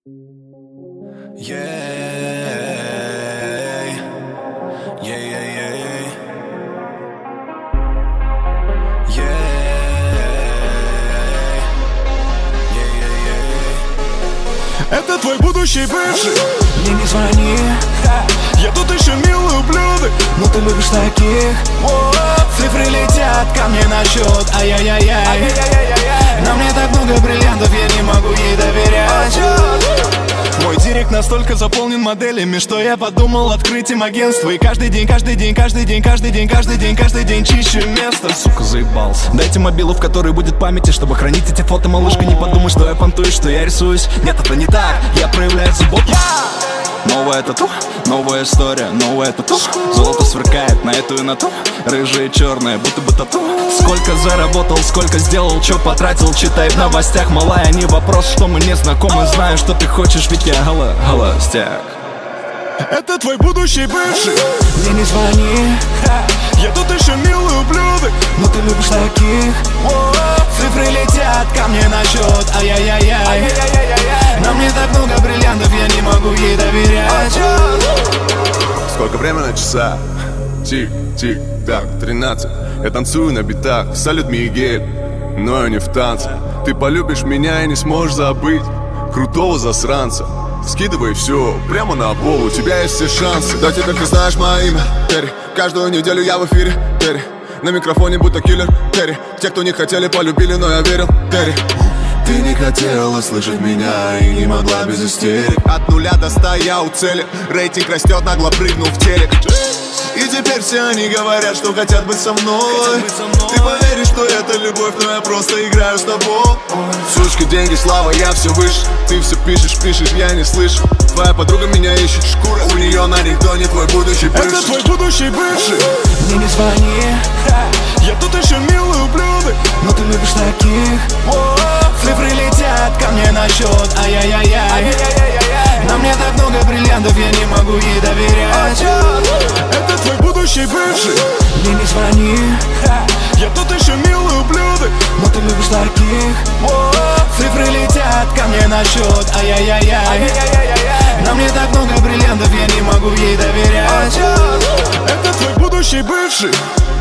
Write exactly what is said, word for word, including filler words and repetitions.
Yeah, yeah, yeah, yeah, yeah, yeah. Это твой будущий бывший. Мне не звони, Я тут еще милый ублюдок, но ты любишь таких. Цифры летят ко мне на счет, ай-яй-яй-яй. На мне так много бриллиантов, я не могу ей доверять. мой директ настолько заполнен моделями, что я подумал открыть им агентство. И каждый день, каждый день, каждый день, каждый день, каждый день, каждый день чище место. Сука, заебался. Дайте мобилу, в которой будет памяти, чтобы хранить эти фото, малышка. Не подумай, что я понтуюсь, что я рисуюсь. Нет, это не так, я проявляю заботу. Новая тату, новая история, новая тату. Золото сверкает на эту и на ту. Рыжие, черные, будто бы тату. Сколько заработал, сколько сделал, чё потратил, читай в новостях. Малая, не вопрос, что мы не знакомы. Знаю, что ты хочешь, ведь я гола, холостяк. Это твой будущий бывший. Мне не звони, Я тут еще милый ублюдок, но ты любишь таких. Цифры летят ко мне на счет, ай-яй-яй-яй. На мне так много бриллиантов, я не могу ей доверять. Сколько время на часах? Тик-тик, так, тринадцать. Я танцую на битах, салют Мигель, но я не в танце. Ты полюбишь меня и не сможешь забыть крутого засранца. Скидывай все прямо на пол, у тебя есть все шансы. Да, теперь ты знаешь мое имя, Терри. Каждую неделю я в эфире, Терри. На микрофоне будто киллер, Терри. Те, кто не хотели, полюбили, но я верил, Терри. Ты не хотела слышать меня и не могла без истерик. От нуля до ста я у цели. Рейтинг растет, нагло прыгнул в телек. И теперь все они говорят, что хотят быть со мной. Ты поверишь, что это любовь, но я просто играю с тобой. Сучка, деньги, слава, я все выше. Ты все пишешь, пишешь, я не слышу. Твоя подруга меня ищет, шкура у нее на ригтоне, твой будущий бывший. Это твой будущий бывший. Мне не звони, Я тут еще милый ублюдок, но ты любишь таких. Цифры летят ко мне на счет, ай-яй-яй-яй. На мне так много бриллиантов, я не могу ей доверять. Это твой будущий бывший. Мне не звони, Я тут еще милый ублюдок, но ты любишь таких. Цифры летят ко мне на счет, ай-яй-яй-яй. На мне так много бриллиантов, я не могу ей доверять. это твой будущий бывший.